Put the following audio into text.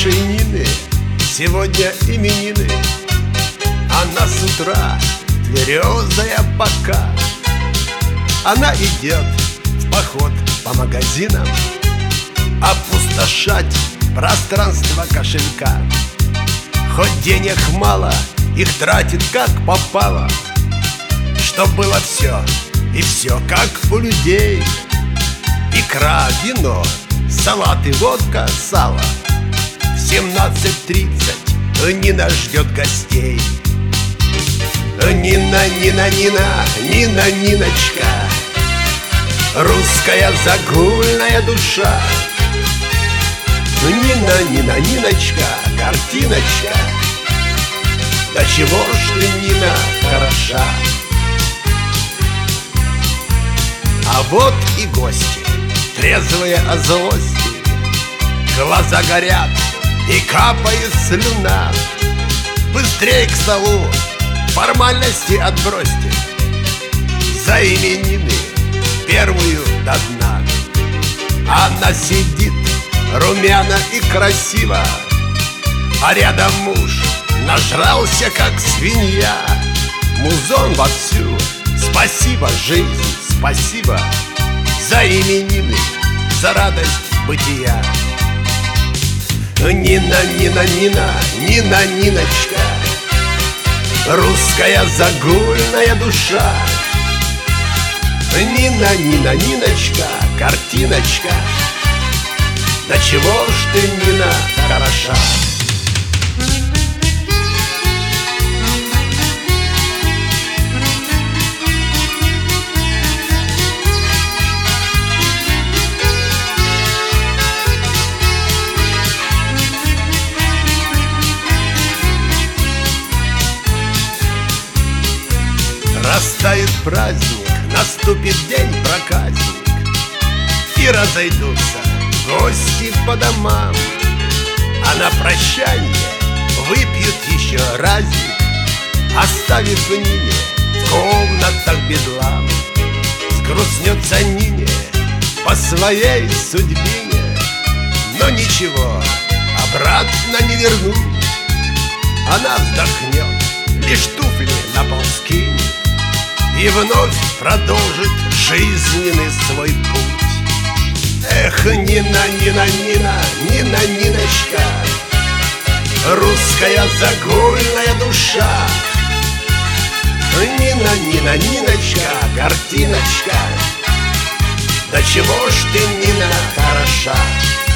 нашей Нины сегодня именины. Она с утра тверезая пока. Она идет в поход по магазинам опустошать пространство кошелька. Хоть денег мало, их тратит как попало, чтоб было все и все как у людей. Икра, вино, салаты, водка, сало. В 17:30 Нина ждет гостей. Нина, Нина, Нина, Нина, Ниночка, русская загульная душа. Нина, Нина, Ниночка, картиночка, да чего ж ты, Нина, хороша. А вот и гости, трезвые от злости, глаза горят и капает слюна. Быстрей к столу, формальности отбросьте, за именины первую до дна. Она сидит румяна и красиво, а рядом муж нажрался как свинья. Музон вовсю, спасибо, жизнь, спасибо за именины, за радость бытия. Нина, Нина, Нина, Нина, Ниночка, русская загульная душа. Нина, Нина, Ниночка, картиночка, да чего ж ты, Нина, хороша. Растает праздник, наступит день проказник, и разойдутся гости по домам. А на прощанье выпьют еще разик, оставив Нине в комнатах бедлам. Сгрустнется Нине по своей судьбине, но ничего, обратно не вернуть. Она вздохнет, лишь туфли на пол скинет, и вновь продолжит жизненный свой путь. Эх, Нина, Нина, Нина, Нина, Ниночка, русская загульная душа. Нина, Нина, Ниночка, картиночка, да чего ж ты, Нина, хороша.